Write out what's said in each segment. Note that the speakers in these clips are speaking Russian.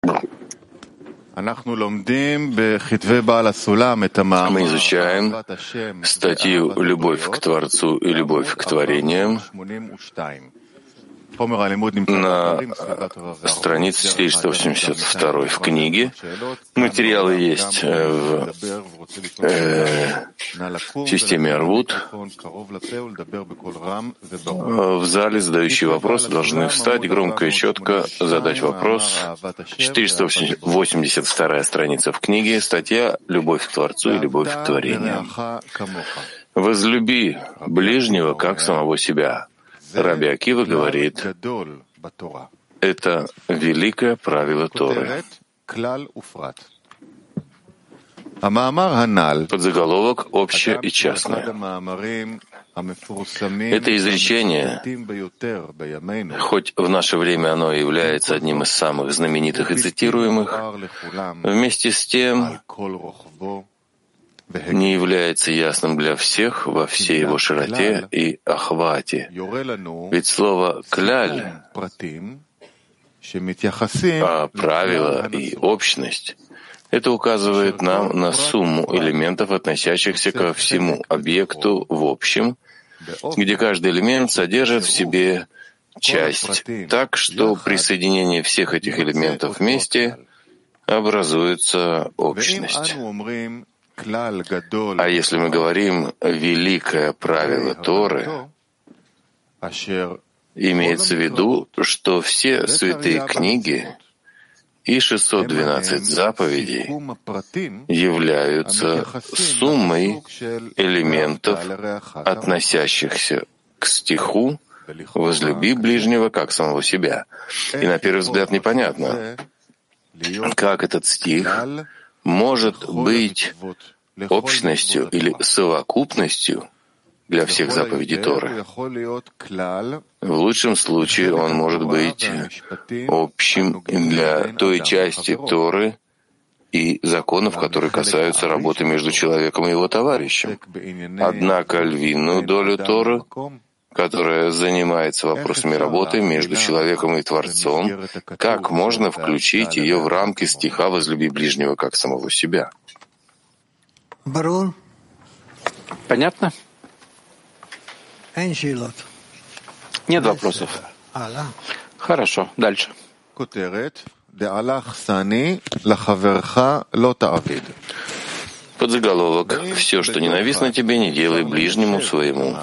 Мы изучаем статью «Любовь к Творцу и любовь к творениям» на странице 482 в книге. Материалы есть в системе Арвут. В зале задающие вопросы должны встать громко и четко, задать вопрос. 482 страница в книге, статья «Любовь к Творцу и любовь к творениям». «Возлюби ближнего, как самого себя». Раби Акива говорит, это великое правило Торы. Подзаголовок «Общее и частное». Это изречение, хоть в наше время оно является одним из самых знаменитых и цитируемых, вместе с тем не является ясным для всех во всей его широте и охвате. Ведь слово «кляль», а правило и общность, это указывает нам на сумму элементов, относящихся ко всему объекту в общем, где каждый элемент содержит в себе часть, так что при соединении всех этих элементов вместе образуется общность. А если мы говорим «великое правило Торы», имеется в виду, что все святые книги и 612 заповедей являются суммой элементов, относящихся к стиху «возлюби ближнего, как самого себя». И на первый взгляд непонятно, как этот стих может быть общностью или совокупностью для всех заповедей Торы. В лучшем случае он может быть общим для той части Торы и законов, которые касаются работы между человеком и его товарищем. Однако львиную долю Торы, которая занимается вопросами работы между человеком и Творцом, как можно включить ее в рамки стиха «возлюби ближнего, как самого себя»? Понятно? Нет вопросов. Хорошо, дальше. Подзаголовок «Все, что ненавистно тебе, не делай ближнему своему».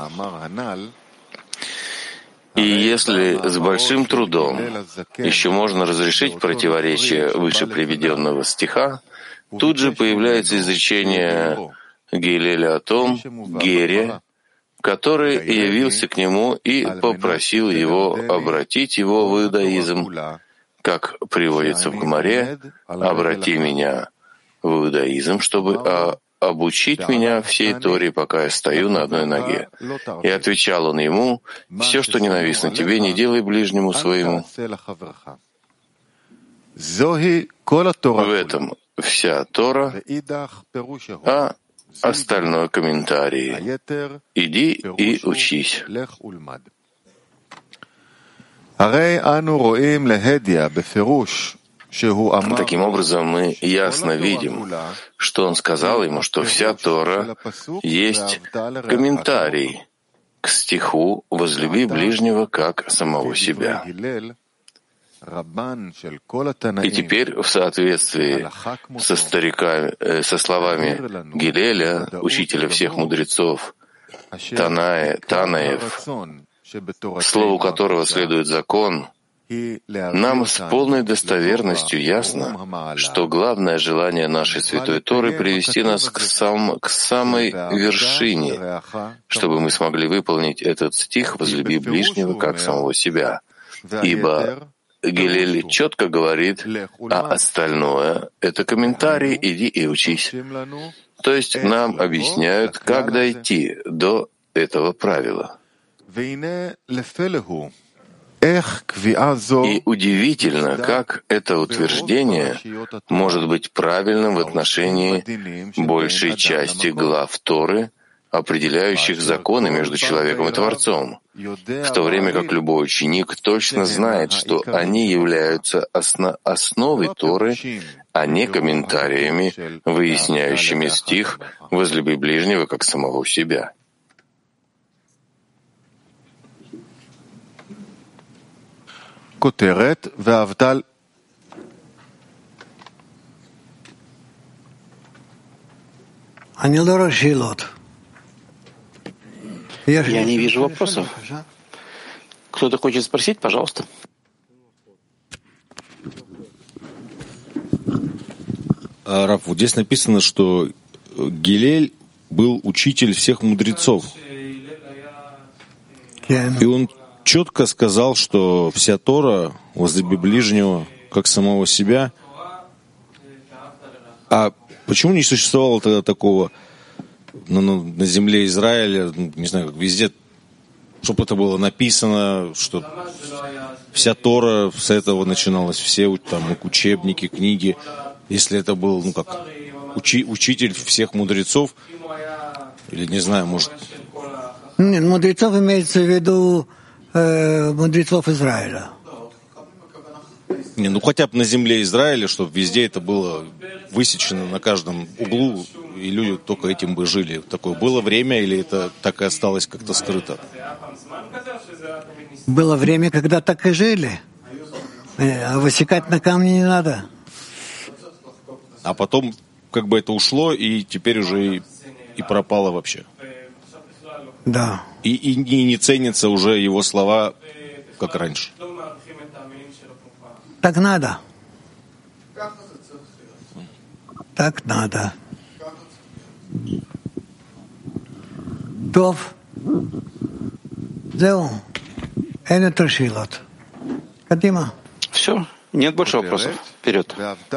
И если с большим трудом еще можно разрешить противоречие выше приведенного стиха, тут же появляется изречение Гилеля о том Гере, который явился к нему и попросил его обратить его в иудаизм, как приводится в Гемаре, «Обрати меня в иудаизм, чтобы обучить меня всей Торе, пока я стою на одной ноге». И отвечал он ему, «Все, что ненавистно тебе, не делай ближнему своему». В этом вся Тора, а остальное комментарии. Иди и учись. Таким образом, мы ясно видим, что он сказал ему, что вся Тора есть комментарий к стиху «Возлюби ближнего, как самого себя». И теперь, в соответствии со словами Гилеля, учителя всех мудрецов, Танаев, слову которого следует закон, нам с полной достоверностью ясно, что главное желание нашей Святой Торы — привести нас к самой вершине, чтобы мы смогли выполнить этот стих «Возлюби ближнего, как самого себя». Ибо Гилель четко говорит, а остальное — это комментарий «иди и учись». То есть нам объясняют, как дойти до этого правила. И удивительно, как это утверждение может быть правильным в отношении большей части глав Торы определяющих законы между человеком и Творцом, в то время как любой ученик точно знает, что они являются основой Торы, а не комментариями, выясняющими стих «возлюби ближнего, как самого себя». Я не вижу вопросов. Кто-то хочет спросить, пожалуйста. Рав, вот здесь написано, что Гилель был учитель всех мудрецов. И он четко сказал, что вся Тора возлюби ближнего, как самого себя. А почему не существовало тогда такого на земле Израиля, не знаю, как везде, чтобы это было написано, что вся Тора с этого начиналась, все там учебники, книги. Если это был, учитель всех мудрецов, или не знаю, может... Нет, мудрецов имеется в виду мудрецов Израиля. Не, хотя бы на земле Израиля, чтобы везде это было высечено на каждом углу, и люди только этим бы жили. Такое было время, или это так и осталось как-то скрыто? Было время, когда так и жили. А высекать на камне не надо. А потом как бы это ушло, и теперь уже и пропало вообще. Да. И не ценятся уже его слова, как раньше. Так надо. Так надо. Тов. Зеу. Энет решилот. Кадима. Все. Нет больше вопросов. Вперед.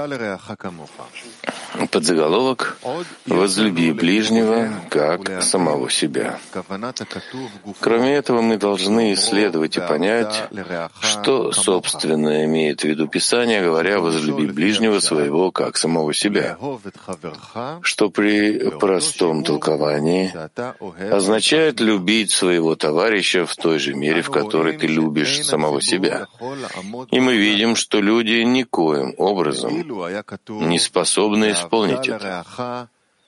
Подзаголовок «Возлюби ближнего, как самого себя». Кроме этого, мы должны исследовать и понять, что, собственно, имеет в виду Писание, говоря «возлюби ближнего своего, как самого себя», что при простом толковании означает любить своего товарища в той же мере, в которой ты любишь самого себя. И мы видим, что люди никоим образом не способны исполнить это.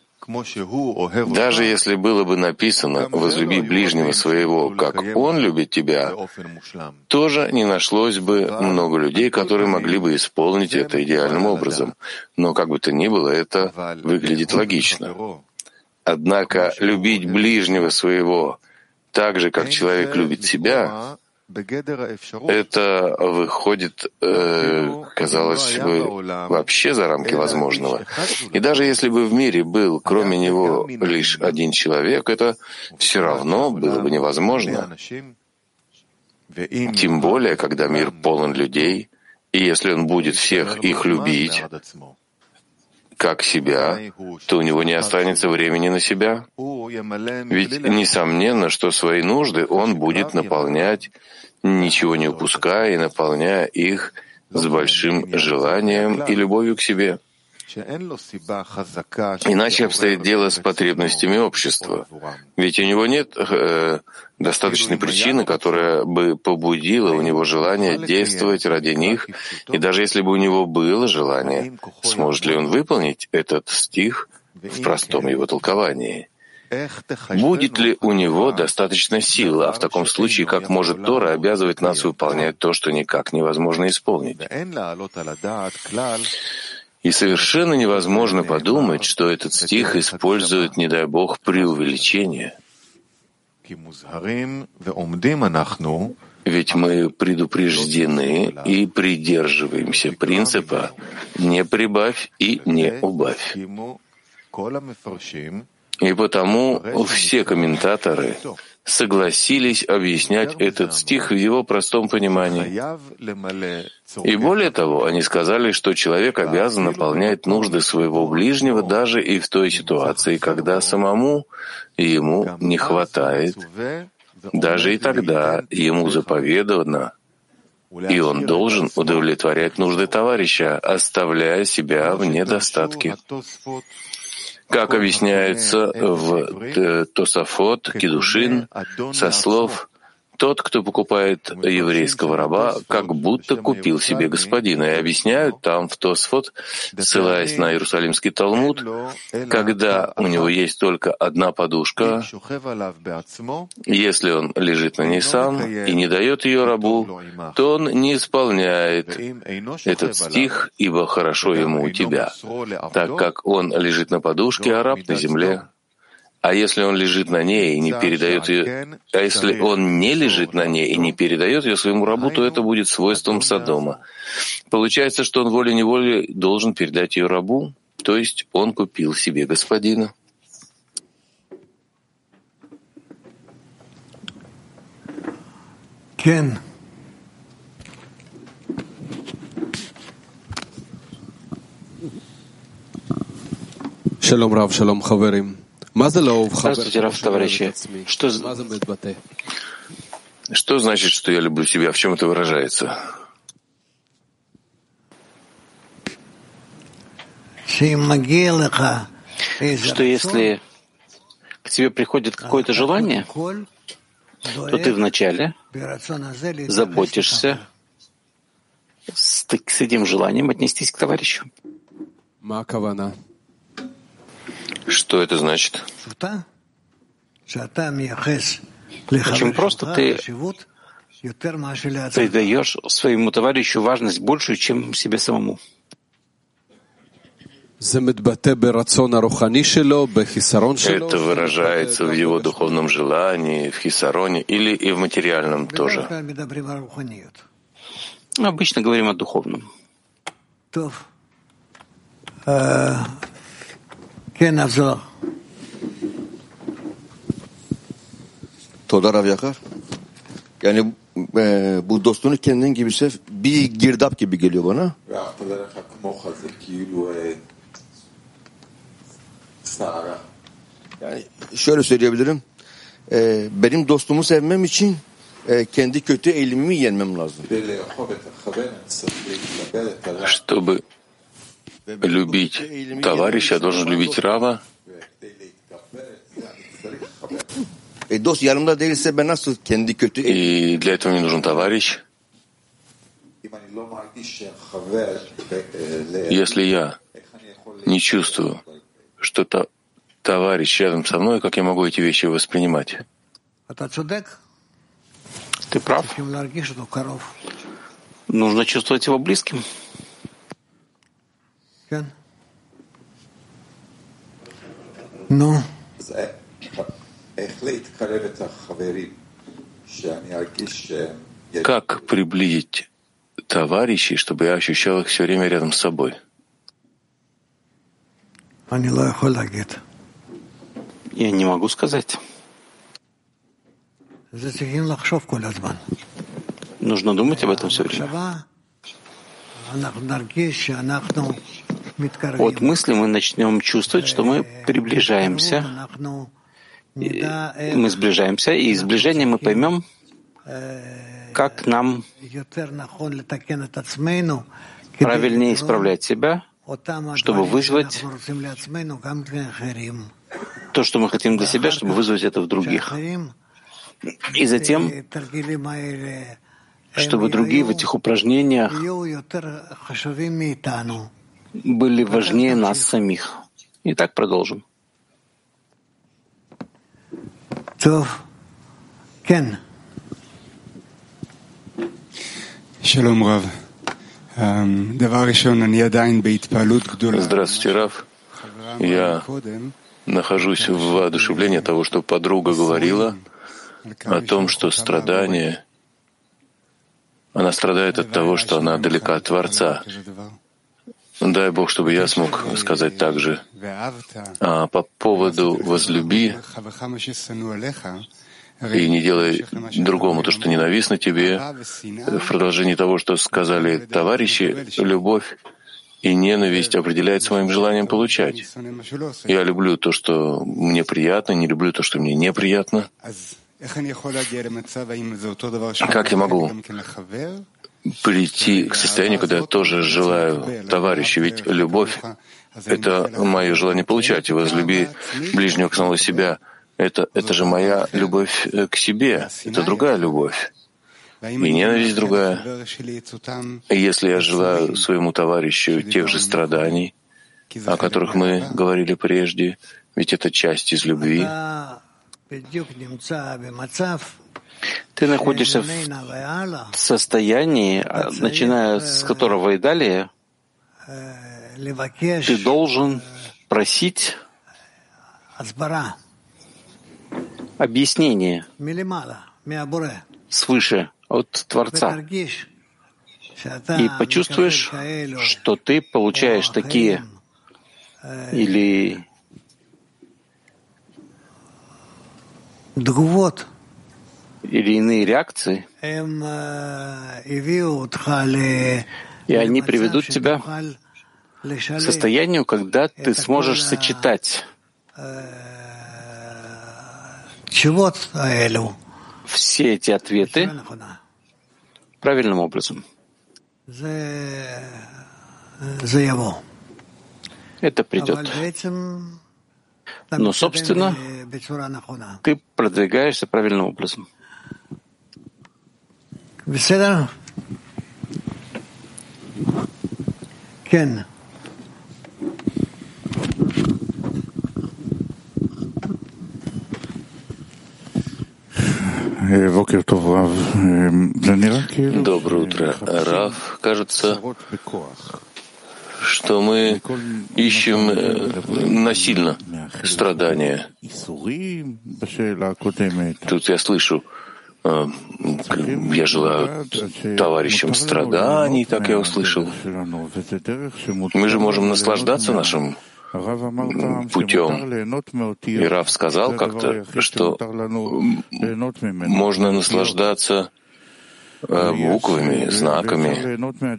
Даже если было бы написано «возлюби ближнего своего, как он любит тебя», тоже не нашлось бы много людей, которые могли бы исполнить это идеальным образом. Но как бы то ни было, это выглядит логично. Однако любить ближнего своего так же, как человек любит себя, это выходит, казалось бы, вообще за рамки возможного. И даже если бы в мире был, кроме него, лишь один человек, это все равно было бы невозможно. Тем более, когда мир полон людей, и если он будет всех их любить, как себя, то у него не останется времени на себя. Ведь несомненно, что свои нужды он будет наполнять, ничего не упуская и наполняя их с большим желанием и любовью к себе. Иначе обстоит дело с потребностями общества. Ведь у него нет достаточной причины, которая бы побудила у него желание действовать ради них, и даже если бы у него было желание, сможет ли он выполнить этот стих в простом его толковании? Будет ли у него достаточно сил, а в таком случае, как может Тора обязывать нас выполнять то, что никак невозможно исполнить? И совершенно невозможно подумать, что этот стих использует, не дай Бог, преувеличение. Ведь мы предупреждены и придерживаемся принципа «не прибавь и не убавь». И потому все комментаторы согласились объяснять этот стих в его простом понимании. И более того, они сказали, что человек обязан наполнять нужды своего ближнего даже и в той ситуации, когда самому ему не хватает. Даже и тогда ему заповедано, и он должен удовлетворять нужды товарища, оставляя себя в недостатке. как объясняется в Тосафот, Кидушин, со слов «Тот, кто покупает еврейского раба, как будто купил себе господина». И объясняют там в Тосфот, ссылаясь на Иерусалимский Талмуд, когда у него есть только одна подушка, если он лежит на ней сам и не дает ее рабу, то он не исполняет этот стих «Ибо хорошо ему у тебя», так как он лежит на подушке, а раб на земле. А если он лежит на ней и не передает ее, а если он не лежит на ней и не передает ее своему рабу, то это будет свойством Содома. Получается, что он волей-неволей должен передать ее рабу, то есть он купил себе господина. Кен. Шалом, Рав, шалом, хаверим. Здравствуйте, Рав, товарищи. Что значит, что я люблю себя? В чем это выражается? Что если к тебе приходит какое-то желание, то ты вначале заботишься с этим желанием отнестись к товарищу. Что это значит? Очень просто. Ты придаешь своему товарищу важность большую, чем себе самому. Это выражается в его духовном желании, в хисароне или и в материальном тоже. Обычно говорим о духовном. Toda Rav Yakar. Yani bu dostunu kendin gibi sev, bir girdap gibi geliyor bana. Yani şöyle söyleyebilirim. Benim dostumu sevmem için kendi kötü eğilimimi yenmem lazım. Чтобы любить товарища, должен любить Рава. Dost yanımda değilse ben nasıl kendi kötü... И для этого мне нужен товарищ. Если я не чувствую, что товарищ рядом со мной, как я могу эти вещи воспринимать? Ты прав. Нужно чувствовать его близким. Ну. Как приблизить товарищей, чтобы я ощущал их все время рядом с собой? Я не могу сказать. Нужно думать об этом все время. От мысли мы начнем чувствовать, что мы приближаемся. Мы сближаемся, и из сближения мы поймем, как нам правильнее исправлять себя, чтобы вызвать то, что мы хотим для себя, чтобы вызвать это в других. И затем, чтобы другие в этих упражнениях были важнее нас самих. И так продолжим. Шалом, Рав. Здравствуйте, Рав. Я нахожусь в воодушевлении того, что подруга говорила о том, что страдание, она страдает от того, что она далека от Творца. Дай Бог, чтобы я смог сказать так же. А по поводу «возлюби» и не делай другому то, что ненавистно тебе, в продолжении того, что сказали товарищи, любовь и ненависть определяется моим желанием получать. Я люблю то, что мне приятно, не люблю то, что мне неприятно. Как я могу прийти к состоянию, когда я тоже желаю товарища. Ведь любовь — это мое желание получать. Возлюби ближнего к самого себя. Это же моя любовь к себе. Это другая любовь. И ненависть другая. И если я желаю своему товарищу тех же страданий, о которых мы говорили прежде, ведь это часть из любви, ты находишься в состоянии, начиная с которого и далее, ты должен просить объяснение свыше от Творца. И почувствуешь, что ты получаешь такие или иные реакции, и они приведут тебя к состоянию, когда ты сможешь сочетать все эти ответы правильным образом. Это придет. Но, собственно, ты продвигаешься правильным образом. Кен. Доброе утро, Рав. Кажется, что мы ищем насильно страдания. Тут я слышу, я желаю товарищам страданий, так я услышал. Мы же можем наслаждаться нашим путем. И Рав сказал как-то, что можно наслаждаться буквами, знаками,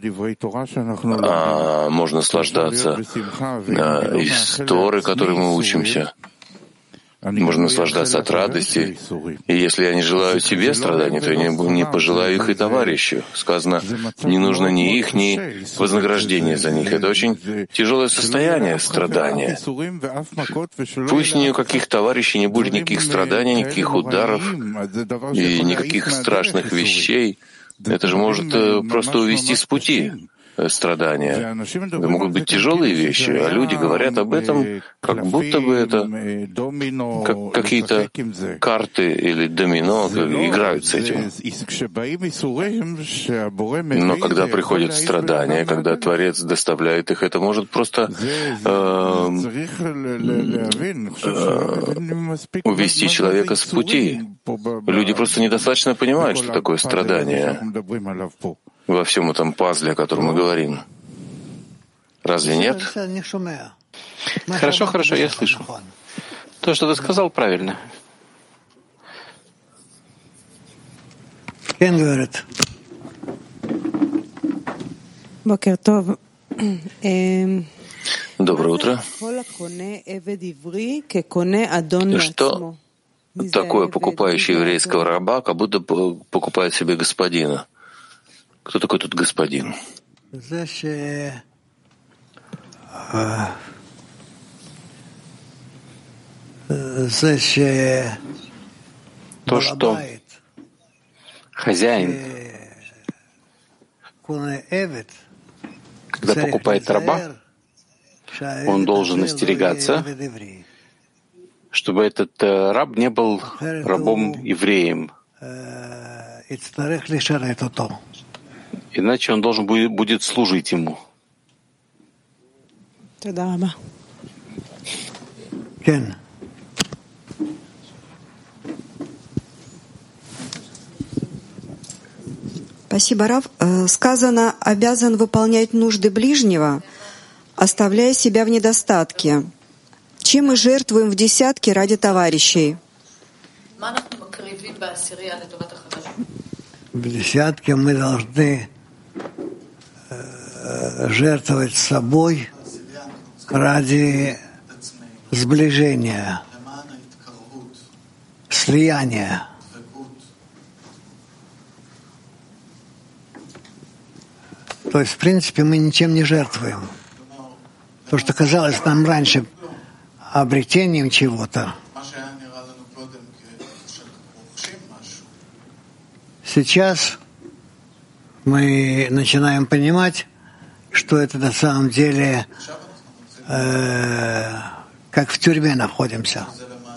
можно наслаждаться из Торы, которой мы учимся. Можно наслаждаться от радости. И если я не желаю себе страданий, то я не пожелаю их и товарищу. Сказано, не нужно ни их, ни вознаграждения за них. Это очень тяжелое состояние страдания. Пусть ни у каких товарищей не будет никаких страданий, никаких ударов и никаких страшных вещей. Это же может просто увести с пути страдания. Это могут быть тяжелые вещи, а люди говорят об этом, как будто бы это как какие-то карты или домино играют с этим. Но когда приходят страдания, когда Творец доставляет их, это может просто увести человека с пути. Люди просто недостаточно понимают, что такое страдание во всем этом пазле, о котором мы говорим. Разве нет? Хорошо, я слышу. То, что ты сказал, правильно. Кен говорит. Доброе утро. Что такое покупающий еврейского раба, как будто покупает себе господина? Кто такой тут господин? То, что хозяин, когда покупает раба, он должен остерегаться, чтобы этот раб не был рабом-евреем. Иначе он должен будет служить ему. Спасибо, Рав. Сказано, обязан выполнять нужды ближнего, оставляя себя в недостатке. Чем мы жертвуем в десятке ради товарищей? В десятке мы должны жертвовать собой ради сближения, слияния. То есть, в принципе, мы ничем не жертвуем. То, что казалось нам раньше обретением чего-то, сейчас мы начинаем понимать, что это на самом деле как в тюрьме находимся.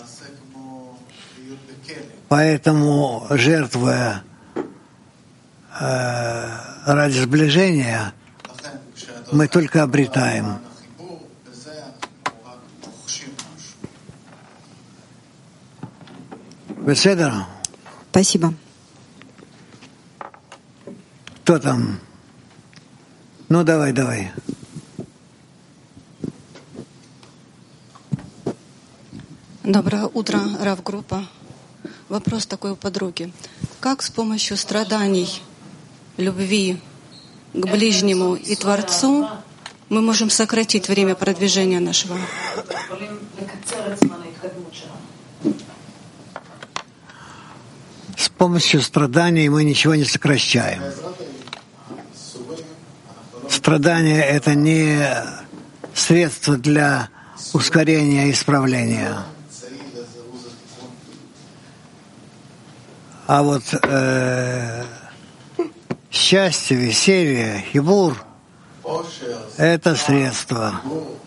Поэтому, жертвуя ради сближения, мы только обретаем. Спасибо. Кто там? Ну, давай. Доброе утро, Рав-группа. Вопрос такой у подруги. Как с помощью страданий, любви к ближнему и Творцу мы можем сократить время продвижения нашего? С помощью страданий мы ничего не сокращаем. Страдание — это не средство для ускорения и исправления. А вот счастье, веселье, хибур — это средство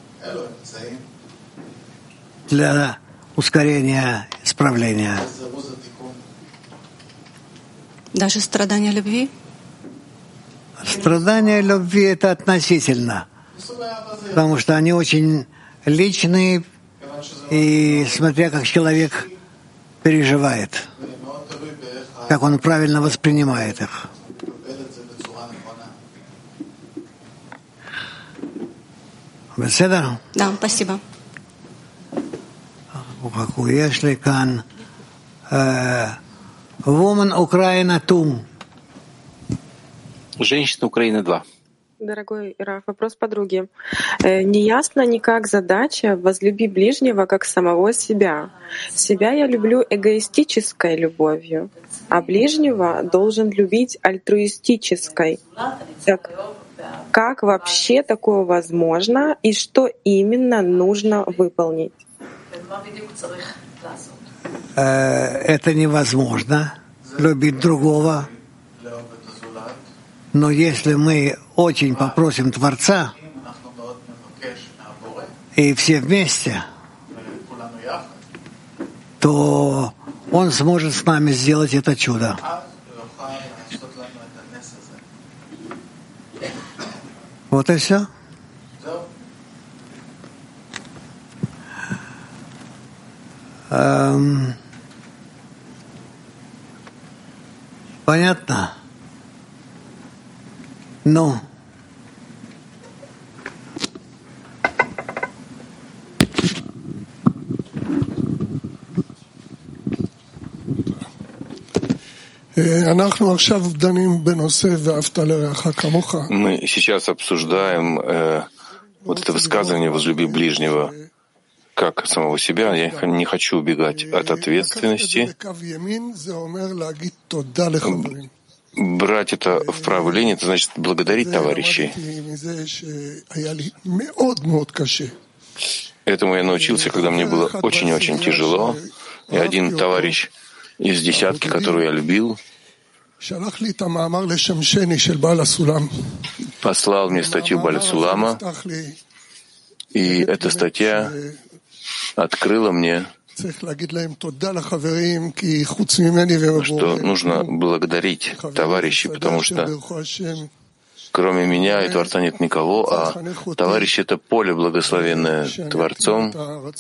для ускорения исправления. Даже страдания любви? Страдания любви — это относительно, потому что они очень личные, и смотря как человек переживает, как он правильно воспринимает их. בסדר? Да, спасибо. יש לי כאן Woman Ukraine 2. Женщина Украины 2. Дорогой Раф, вопрос подруги. Неясно никак задача «возлюби ближнего как самого себя». Себя я люблю эгоистической любовью, а ближнего должен любить альтруистической. Так как вообще такое возможно и что именно нужно выполнить? Это невозможно, любить другого. Но если мы очень попросим Творца, и все вместе, то Он сможет с нами сделать это чудо. Вот и все. Понятно? Ну. Мы сейчас обсуждаем вот это высказывание «возлюби ближнего как самого себя». Я не хочу убегать от ответственности. Брать это в правую линию — это значит благодарить товарищей. Этому я научился, когда мне было очень-очень тяжело. И один товарищ из десятки, которую я любил, послал мне статью Бааля Сулама, и эта статья открыла мне, что нужно благодарить товарищей, потому что кроме меня и Творца нет никого, а товарищи — это поле, благословенное Творцом,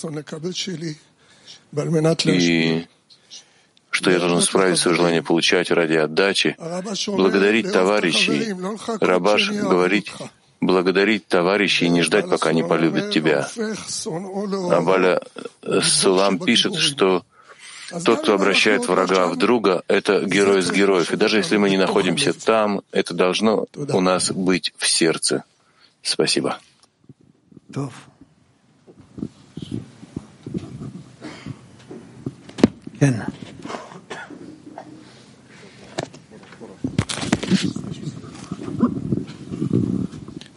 и что я должен справить свое желание получать ради отдачи, благодарить товарищей. Рабаш говорит, благодарить товарищей и не ждать, пока они полюбят тебя. А Бааля Сулам пишет, что тот, кто обращает врага в друга, это герой из героев. И даже если мы не находимся там, это должно у нас быть в сердце. Спасибо.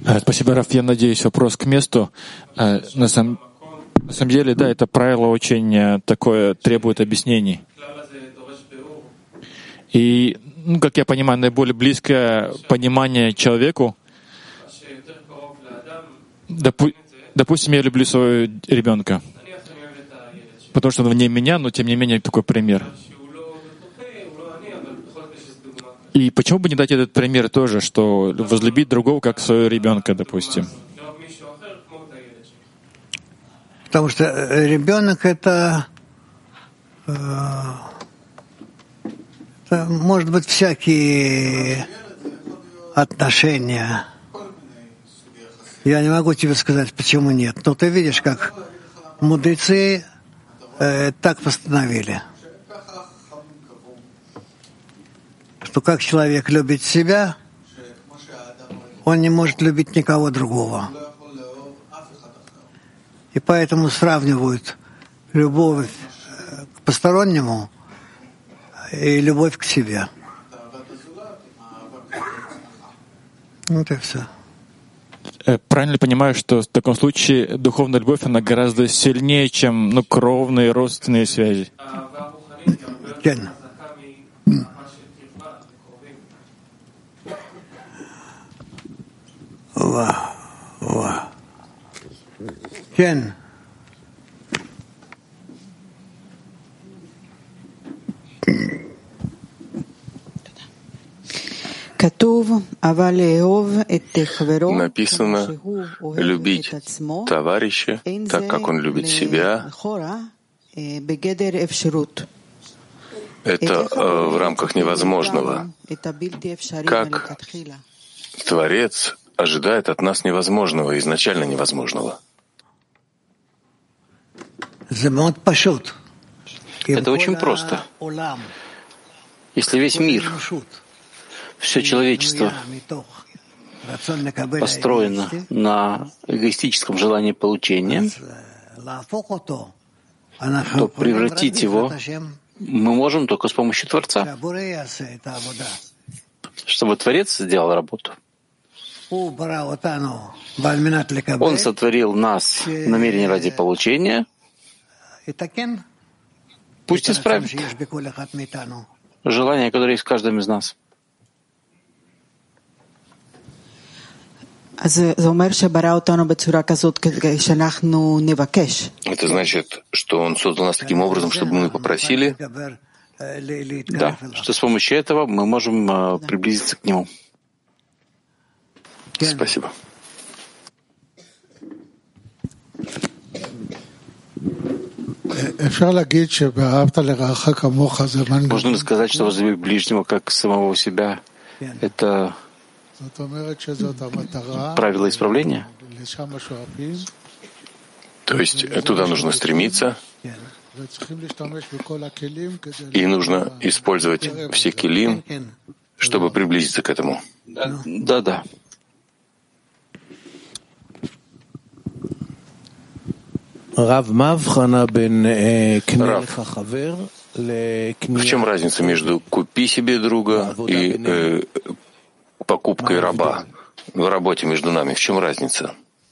Спасибо, Раф. Я надеюсь, вопрос к месту. На самом деле, да, это правило очень такое, требует объяснений. И, как я понимаю, наиболее близкое понимание человеку, допустим, я люблю своего ребенка, потому что он вне меня, но тем не менее такой пример. И почему бы не дать этот пример тоже, что возлюбить другого как своего ребенка, допустим? Потому что ребенок это может быть всякие отношения. Я не могу тебе сказать, почему нет. Но ты видишь, как мудрецы так постановили. Что как человек любит себя, он не может любить никого другого. И поэтому сравнивают любовь к постороннему и любовь к себе. Вот и все. Правильно ли понимаю, что в таком случае духовная любовь, она гораздо сильнее, чем кровные родственные связи? Кен. Кен. Написано любить товарища так, как он любит себя. Это в рамках невозможного. Как Творец ожидает от нас невозможного, изначально невозможного. Это очень просто. Если весь мир, все человечество построено на эгоистическом желании получения, то превратить его мы можем только с помощью Творца, чтобы Творец сделал работу. Он сотворил нас в намерении ради получения. Пусть исправит желание, которое есть в каждом из нас. Это значит, что Он создал нас таким образом, чтобы мы попросили? Да, что с помощью этого мы можем приблизиться к Нему. Спасибо. Можно ли сказать, что возлюби ближнего как самого себя — это правило исправления? То есть туда нужно стремиться, и нужно использовать все келим, чтобы приблизиться к этому. Да. Рав, в чем разница между «купи себе друга» и покупкой раба в работе между нами? В чем разница?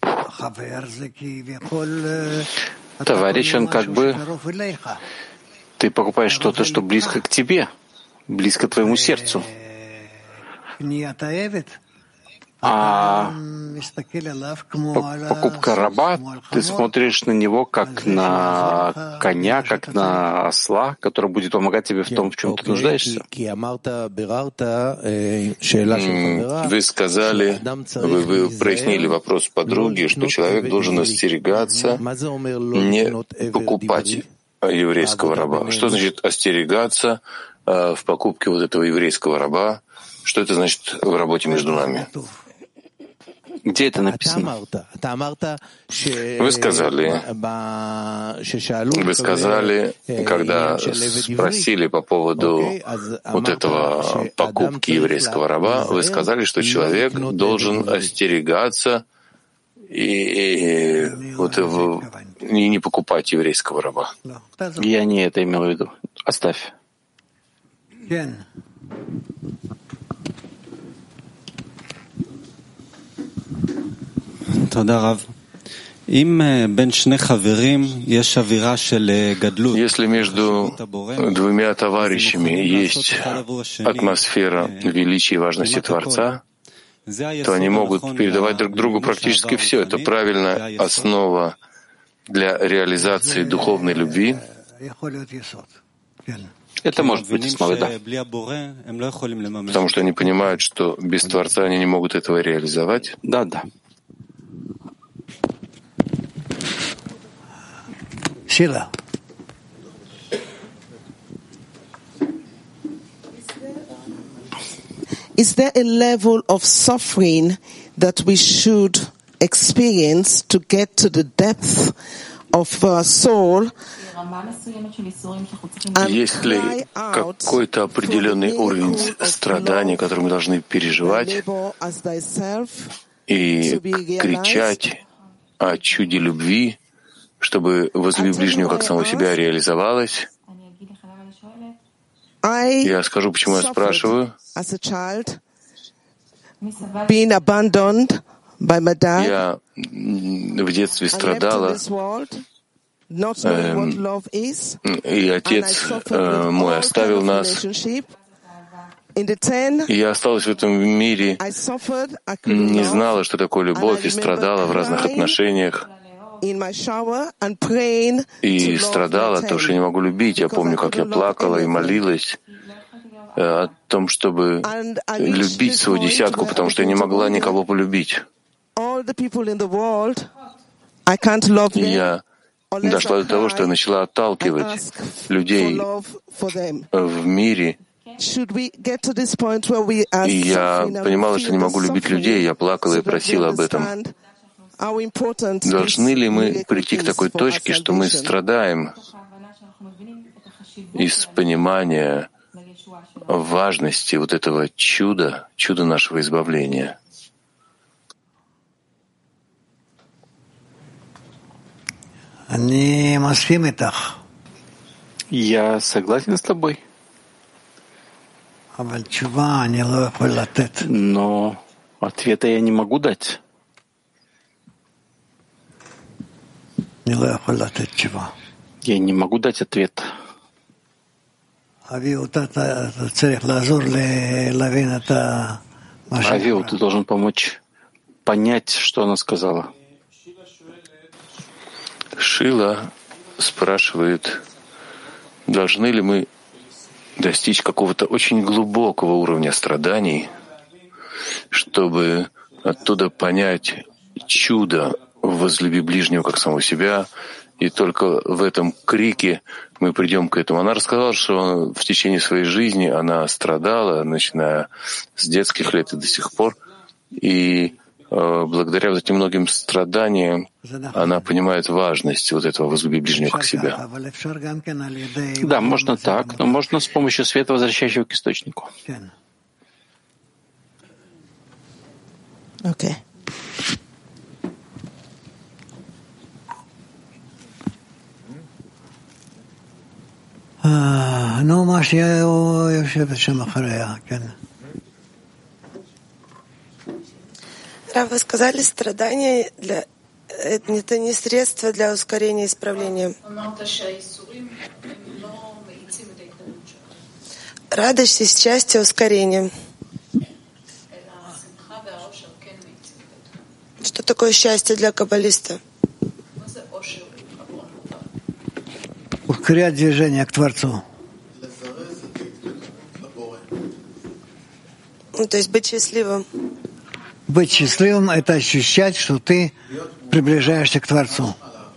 Товарищ, он как бы... Ты покупаешь что-то, что близко к тебе, близко к твоему сердцу. А покупка раба, ты смотришь на него как на коня, как на осла, который будет помогать тебе в том, в чем ты нуждаешься. Вы сказали, вы прояснили вопрос подруги, что человек должен остерегаться не покупать еврейского раба. Что значит остерегаться в покупке вот этого еврейского раба? Что это значит в работе между нами? Где это написано? Вы сказали, когда спросили по поводу вот этого покупки еврейского раба, вы сказали, что человек должен остерегаться и не покупать еврейского раба. Я не это имел в виду. Оставь. Если между двумя товарищами есть атмосфера величия и важности Творца, то они могут передавать друг другу практически все. Это правильная основа для реализации духовной любви. Это может быть основой, да. Потому что они понимают, что без Творца они не могут этого реализовать. Да, да. Сила. Is there a level of suffering that we should experience to get to the depth of our soul? Есть ли какой-то определенный уровень страданий, который мы должны переживать и кричать о чуде любви, чтобы возлюбить ближнего как самого себя реализовалось? Я скажу, почему я спрашиваю. Я в детстве страдала, и отец мой оставил нас. И я осталась в этом мире, не знала, что такое любовь, и страдала в разных отношениях. И страдала, потому что я не могу любить. Я помню, как я плакала и молилась о том, чтобы любить свою десятку, потому что я не могла никого полюбить. И я дошла до того, что я начала отталкивать людей в мире. И я понимала, что не могу любить людей. Я плакала и просила об этом. Должны ли мы прийти к такой точке, что мы страдаем из понимания важности вот этого чуда нашего избавления? Я согласен с тобой. Но ответа я не могу дать. Я не могу дать ответ. Авиу, ты должен помочь понять, что она сказала. Шила спрашивает, должны ли мы достичь какого-то очень глубокого уровня страданий, чтобы оттуда понять чудо «возлюби ближнего как самого себя», и только в этом крике мы придем к этому. Она рассказала, что в течение своей жизни она страдала, начиная с детских лет и до сих пор, и благодаря вот этим многим страданиям она понимает важность вот этого «возлюби ближнего как себя». Да, можно так, но можно с помощью света, возвращающего к источнику. Okay. נו, מה שהיא יושבת שם אחריה, כן. Рав, вы сказали, страдания это не средство для ускорения исправления. Радость есть часть ускорения. Что такое счастье для каббалиста? Ускорять движение к Творцу. Ну, то есть быть счастливым. Быть счастливым — это ощущать, что ты приближаешься к Творцу.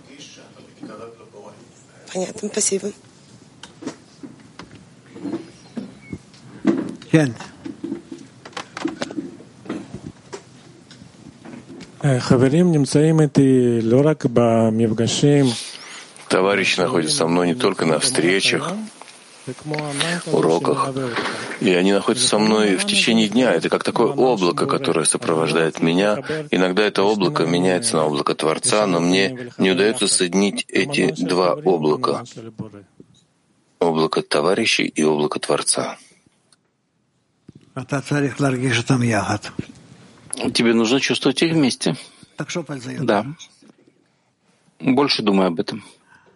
Понятно, спасибо. Кен. Товарищи находятся со мной не только на встречах, уроках, и они находятся со мной в течение дня. Это как такое облако, которое сопровождает меня. Иногда это облако меняется на облако Творца, но мне не удается соединить эти два облака — облако товарищей и облако Творца. Тебе нужно чувствовать их вместе. Да. Больше думаю об этом.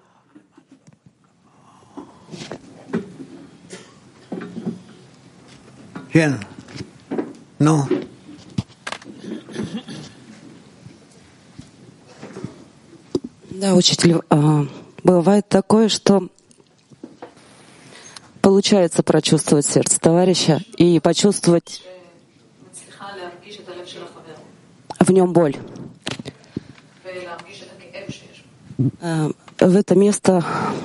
Ну. Да, учитель, бывает такое, что получается прочувствовать сердце товарища и почувствовать в нем боль. В это место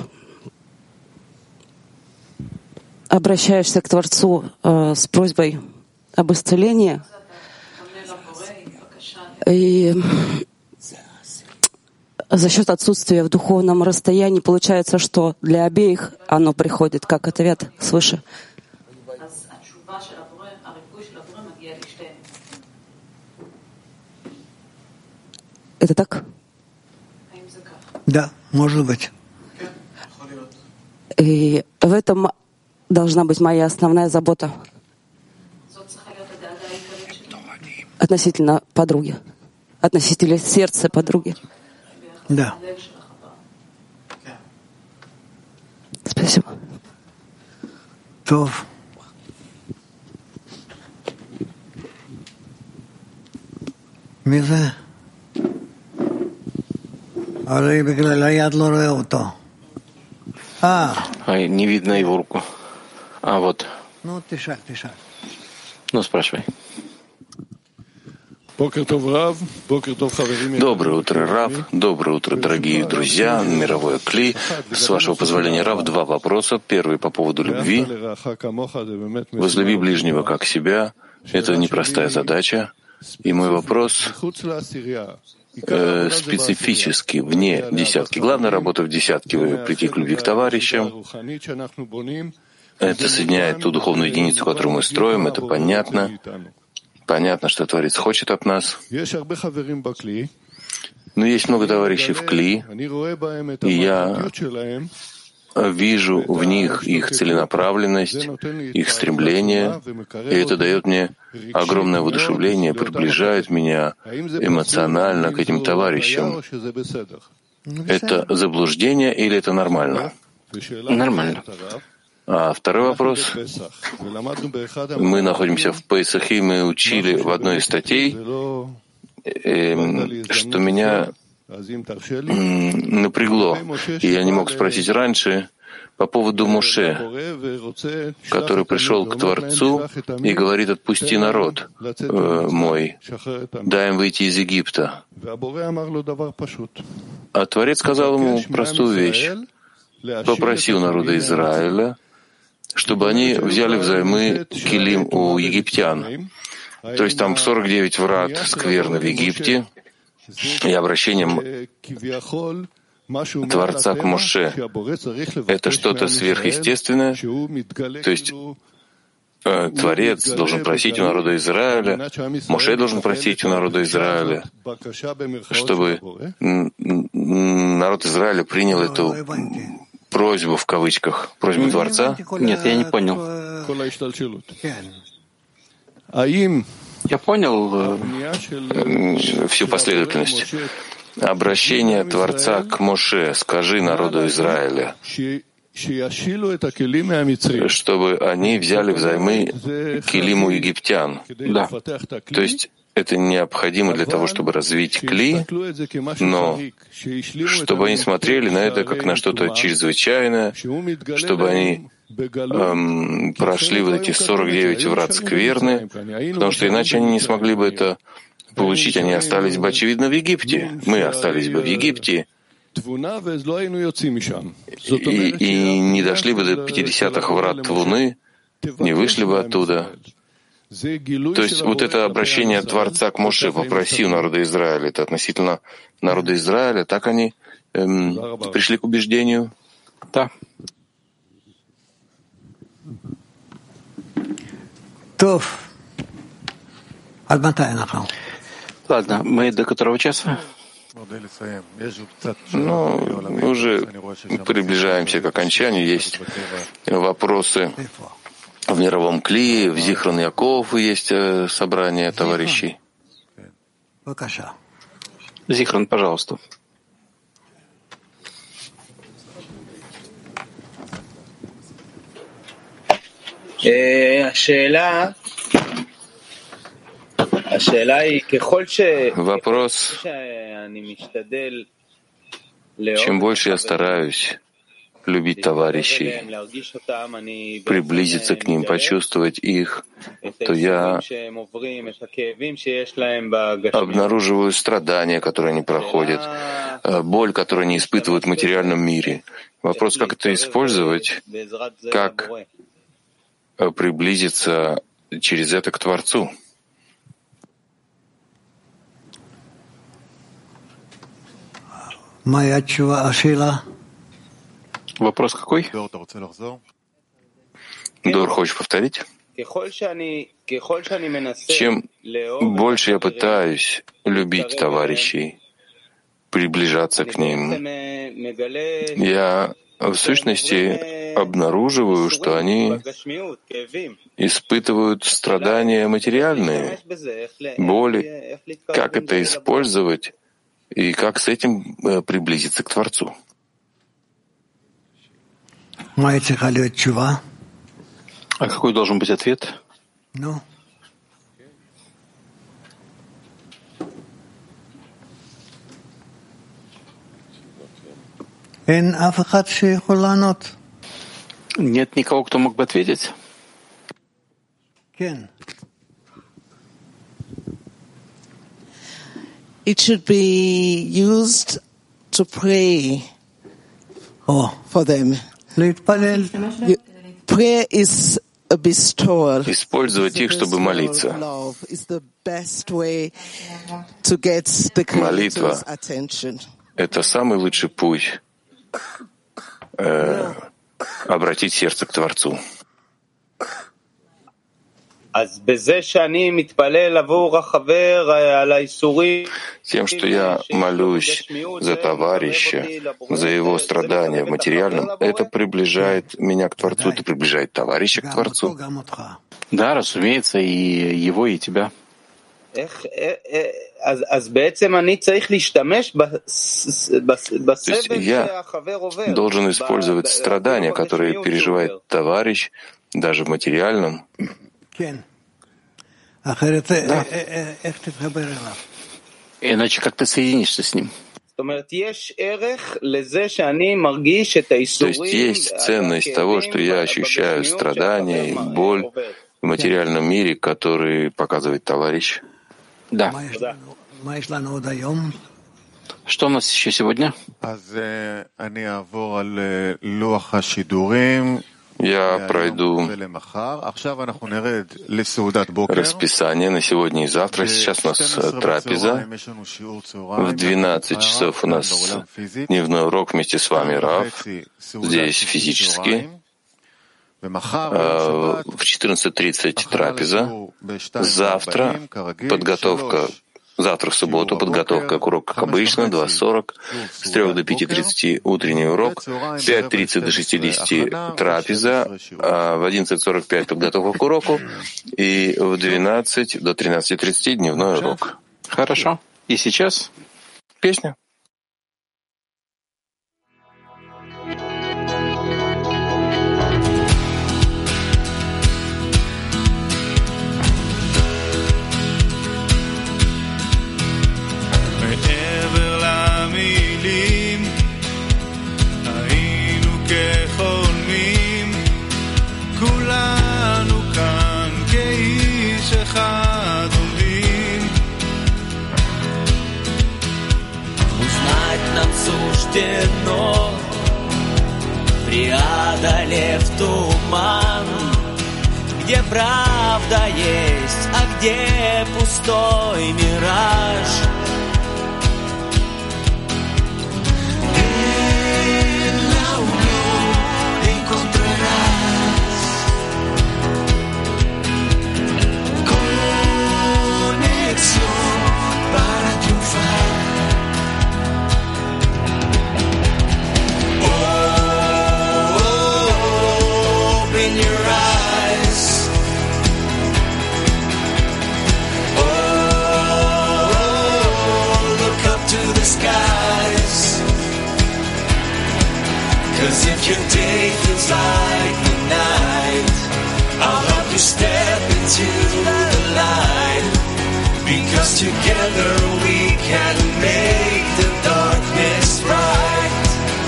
обращаешься к Творцу с просьбой об исцелении, и за счет отсутствия в духовном расстоянии получается, что для обеих оно приходит как ответ свыше. Это так? Да, может быть. И в этом должна быть моя основная забота относительно подруги, относительно сердца подруги. Да. Спасибо. Тов. Мизе. Не видно его руку. А вот. Ну, тише. Ну, спрашивай. Доброе утро, Рав. Доброе утро, дорогие друзья. Мировое Кли. С вашего позволения, Рав, два вопроса. Первый по поводу любви. Возлюби ближнего как себя. Это непростая задача. И мой вопрос специфически, вне десятки. Главная работа в десятке — прийти к любви к товарищам. Это соединяет ту духовную единицу, которую мы строим. Это понятно. Понятно, что Творец хочет от нас. Но есть много товарищей в Кли, и я вижу в них их целенаправленность, их стремление, и это дает мне огромное воодушевление, приближает меня эмоционально к этим товарищам. Это заблуждение или это нормально? Нормально. А второй вопрос. Мы находимся в Песахе, мы учили в одной из статей, что меня напрягло, и я не мог спросить раньше по поводу Моше, который пришел к Творцу и говорит: «Отпусти народ мой, дай им выйти из Египта». А Творец сказал ему простую вещь: «Попроси у народа Израиля, чтобы они взяли взаймы килим у египтян». То есть там 49 врат скверны в Египте, и обращением Творца к Моше — это что-то сверхъестественное, то есть Творец должен просить у народа Израиля, Моше должен просить у народа Израиля, чтобы народ Израиля принял эту просьбу, в кавычках, просьбу Творца. Нет, я не понял. Я понял всю последовательность. Обращение Творца к Моше: «Скажи народу Израиля, чтобы они взяли взаймы килиму египтян». Да. То есть это необходимо для того, чтобы развить кли, но чтобы они смотрели на это как на что-то чрезвычайное, чтобы они прошли вот эти 49 врат скверны, потому что иначе они не смогли бы это получить, они остались бы, очевидно, в Египте. Мы остались бы в Египте и не дошли бы до 50-х врат Твуны, не вышли бы оттуда. То есть вот это обращение Творца к Моше: «Попроси у народа Израиля», это относительно народа Израиля, так они пришли к убеждению? Да. Ладно, мы до которого часа? Ну, уже приближаемся к окончанию. Есть вопросы в мировом Кли, в Зихрон Яков есть собрание товарищей. Зихран, пожалуйста. Вопрос: чем больше я стараюсь любить товарищей, приблизиться к ним, почувствовать их, то я обнаруживаю страдания, которые они проходят, боль, которую они испытывают в материальном мире. Вопрос, как это использовать, как приблизиться через это к Творцу. Вопрос какой? Дор, хочешь повторить? Чем больше я пытаюсь любить товарищей, приближаться к ним, я в сущности обнаруживаю, что они испытывают страдания материальные, боли. Как это использовать и как с этим приблизиться к Творцу? А какой должен быть ответ? Нет никого, кто мог бы ответить? It should be used to pray for them. Prayer is a bestowal. Использовать их, чтобы молиться. Молитва — это самый лучший путь обратить сердце к Творцу. Тем, что я молюсь за товарища, за его страдания в материальном, это приближает меня к Творцу, это приближает товарища к Творцу. Да, разумеется, и его, и тебя. То есть я должен использовать страдания, которые переживает товарищ, даже в материальном. Да. Иначе как ты соединишься с ним? То есть есть ценность того, что я ощущаю страдания и боль в материальном мире, который показывает товарищ. Да. Что у нас еще сегодня? Я пройду расписание на сегодня и завтра. Сейчас у нас трапеза. В 12 часов у нас дневной урок вместе с вами, Рав. Здесь физически. В 14:30 трапеза. Завтра подготовка. Завтра в субботу подготовка к уроку, как обычно, 2:40, с 3 до 5:30 утренний урок, 5:30 до 60 трапеза, в 11:45 подготовка к уроку и в 12 до 13:30 дневной урок. Хорошо. И сейчас песня. Суждено, преодолев туман, где правда есть, а где пустой мираж. En la unión encontrarás conexión para triunfar. your day feels like the night, I'll help you step into the light. Because together we can make the darkness bright.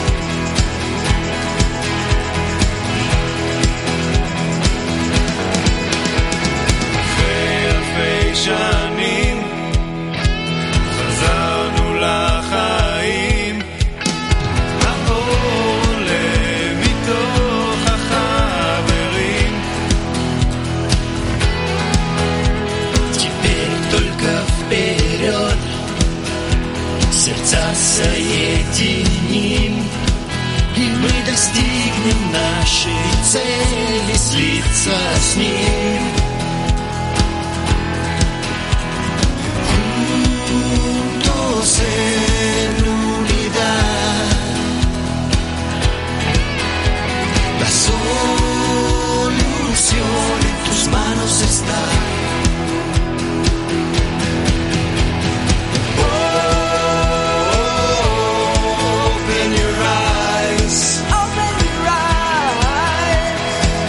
אלפי שנים חזרנו לחיים, האור עולה מתוך החברים. Теперь только вперед, сердца соединим, и мы достигнем нашей цели, слиться с ним. En unidad, la solución en tus manos está. Open your eyes, open your eyes.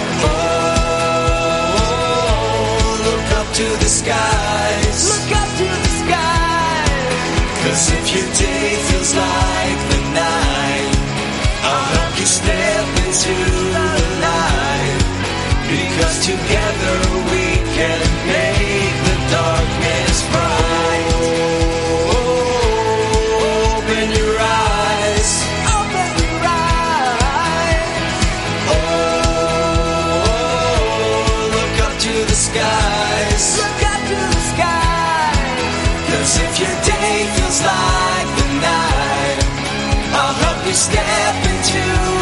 Look up to the skies, look up to the skies. 'Cause if your day feels like the night, I'll help you step into the light. Because together we can make the darkness bright. Open your eyes, open your eyes. Look up to the skies, look up to the skies. 'Cause if your day feels like the night, I'll help you step into